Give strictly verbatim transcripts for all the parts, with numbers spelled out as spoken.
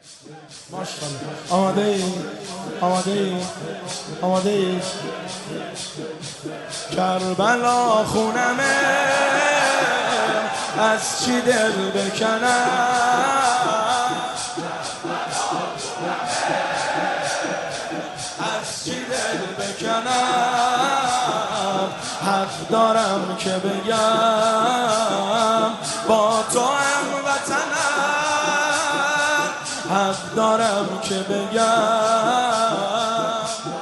ماشاءالله. آماده ای؟ آماده ای؟ آماده ای؟ کربلا خونمه از چی دل بکنم، از چی دل بکنم، حق دارم که بگم با تو هم وطنم، حق دارم که بگم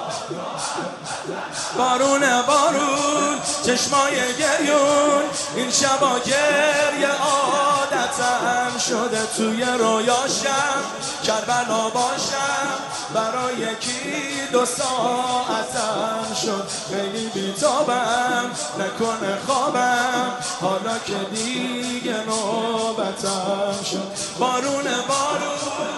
بارونه بارون چشمای گریون، این شبا گریه عادتم شده، توی رویاشم کربلا باشم برای یکی دو ساعتم شد، خیلی بیتابم نکنه خوابم حالا که دیگه نوبتم شد، بارونه بارون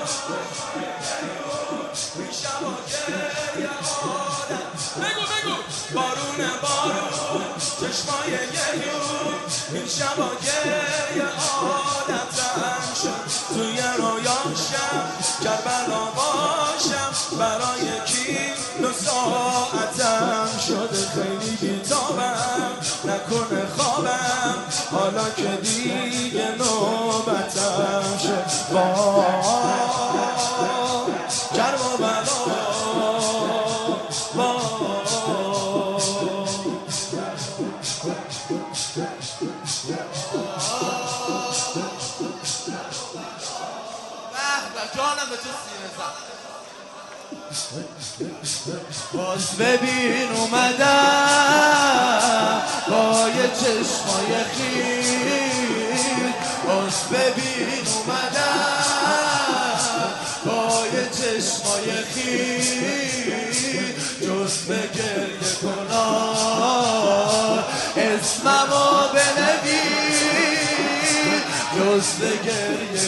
این شبا گریه عادتم، بگو بگو بارونه بارون چشمای گریون، این شبا گریه عادتم شد، توی رویاشم کربلا باشم برای کی دو ساعتم شده، خیلی بیتابم نکنه خوابم حالا که دیگه نوبتم شد، کرب و بلا جانم به تو سینه زد. باز ببین اومدم با یه چشمای خیل، باز ببین اومدم با یه چشمای خیل، جز به گریه کنار اسممو بنویس، جز به گریه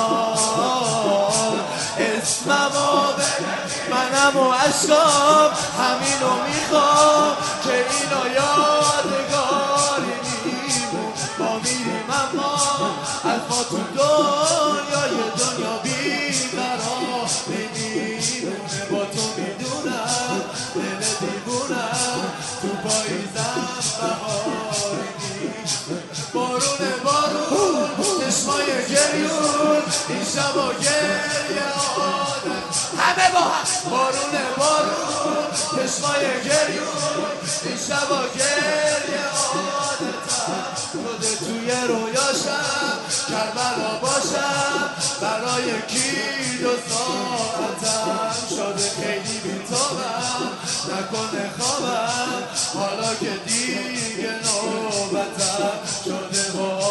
کنار اسممو بنویس، منم و عشقام همینو میخوام که اینو یادگاری میمون، ما میریم اما از ما تو دنیای دنیا بیقرار میمونه، با تو میدونم دل دیوونم تو پاییزم بهاری میمونه، بارونه بارون چشمای گریون، این شبا گریه عادت همه با هم، بارونه بارون چشمای گریون، این شبا گریه عادتم شده، توی رویاشم کربلا باشم برای کی دو ساعتم شده، خیلی بیتابم نکنه خوابم حالا که دیگه نوبتم شده،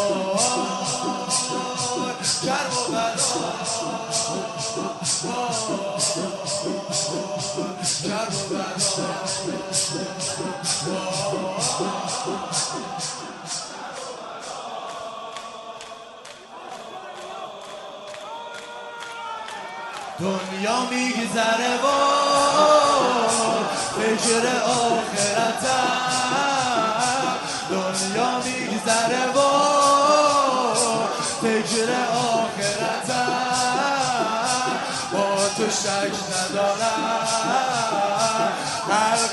وای کرب و بلا کرب و بلا. دنیا میگذره و فکر آخرتم، دنیا میگذره و فکر آخرتم، با تو شک ندارم غرق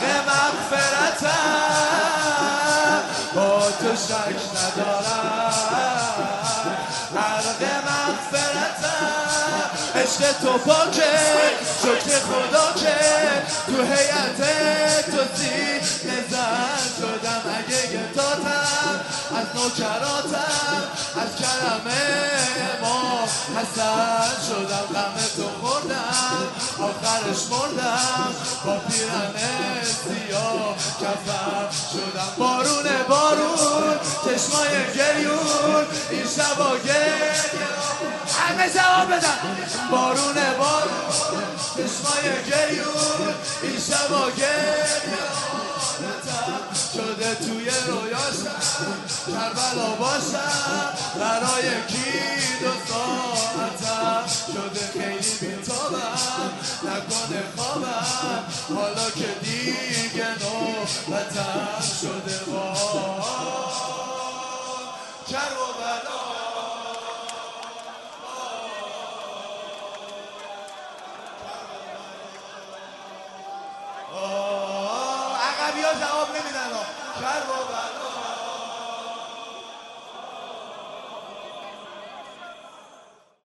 مغفرتم، با تو شک ندارم غرق مغفرتم، عشق تو پاکه شکر خدا که تو هیئت تو سینه زن شدم، اگه گتاتم از نوکراتم از کرم ما حسن شدم، غم تو خوردم آخرش مردم با پیرن سیاه کفن شدم، بارونه بارون چشمای گریون، این شبا گریه همه جواب بدن، بارونه بارون چشمای گریون، این شبا گریه عادتم شده، توی رویاشم کربلا باشم برای کی دو ساعتم شده، خیلی بیتابم نکنه خوابم حالا که دیگه نوبتم شده، وای کرب و بلا. ها جواب نمیدن ها. شهر و